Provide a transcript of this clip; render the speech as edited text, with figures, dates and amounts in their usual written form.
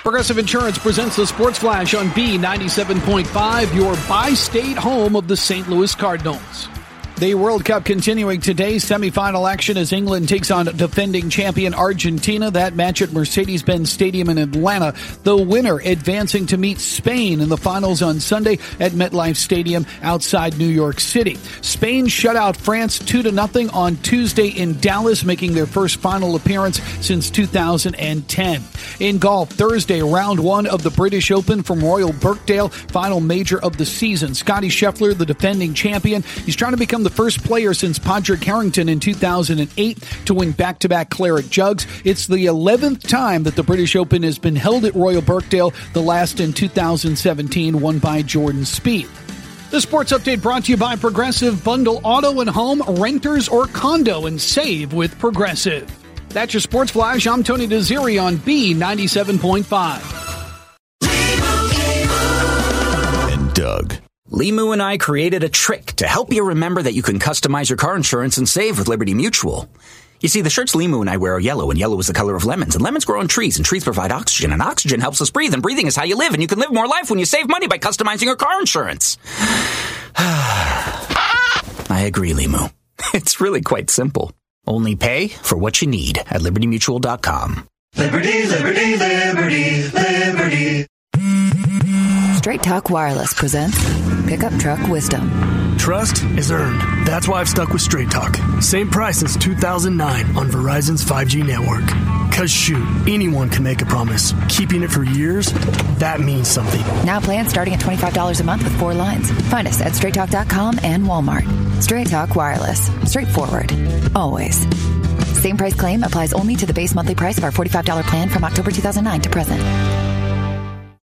Progressive Insurance presents the Sports Flash on B97.5, your bi-state home of the St. Louis Cardinals. The World Cup continuing today. Semifinal action as England takes on defending champion Argentina. That match at Mercedes-Benz Stadium in Atlanta. The winner advancing to meet Spain in the finals on Sunday at MetLife Stadium outside New York City. Spain shut out France 2-0 on Tuesday in Dallas, making their first final appearance since 2010. In golf, Thursday, round one of the British Open from Royal Birkdale, final major of the season. Scottie Scheffler, the defending champion, he's trying to become the first player since Padraig Harrington in 2008 to win back-to-back claret jugs. It's the 11th time that the British Open has been held at Royal Birkdale, the last in 2017, won by Jordan Spieth. The sports update brought to you by Progressive. Bundle auto and home, renters or condo, and save with Progressive. That's your Sports Flash. I'm Tony Desiri on B97.5. And Doug. Limu and I created a trick to help you remember that you can customize your car insurance and save with Liberty Mutual. You see, the shirts Limu and I wear are yellow, and yellow is the color of lemons, and lemons grow on trees, and trees provide oxygen, and oxygen helps us breathe, and breathing is how you live, and you can live more life when you save money by customizing your car insurance. I agree, Limu. It's really quite simple. Only pay for what you need at LibertyMutual.com. Liberty, liberty, liberty, liberty. Straight Talk Wireless presents Pickup Truck Wisdom. Trust is earned. That's why I've stuck with Straight Talk. Same price since 2009 on Verizon's 5G network. Cause shoot, anyone can make a promise. Keeping it for years, that means something. Now plans starting at $25 a month with 4 lines. Find us at straighttalk.com and Walmart. Straight Talk Wireless. Straightforward. Always. Same price claim applies only to the base monthly price of our $45 plan from October 2009 to present.